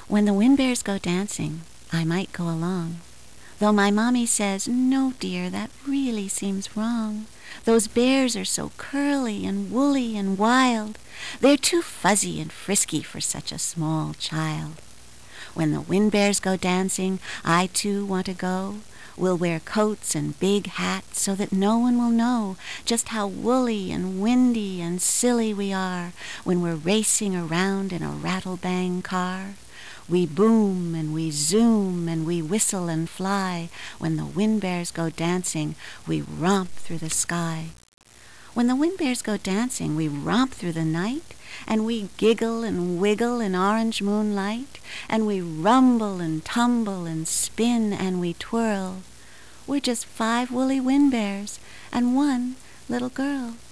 When the wind bears go dancing, I might go along, though my mommy says, no, dear, that really seems wrong. Those bears are so curly and woolly and wild. They're too fuzzy and frisky for such a small child. When the wind bears go dancing, I too want to go. We'll wear coats and big hats so that no one will know just how woolly and windy and silly we are when we're racing around in a rattle-bang car. We boom and we zoom and we whistle and fly. When the wind bears go dancing, we romp through the sky. When the wind bears go dancing, we romp through the night, and we giggle and wiggle in orange moonlight, and we rumble and tumble and spin and we twirl. We're just 5 woolly wind bears and 1 little girl.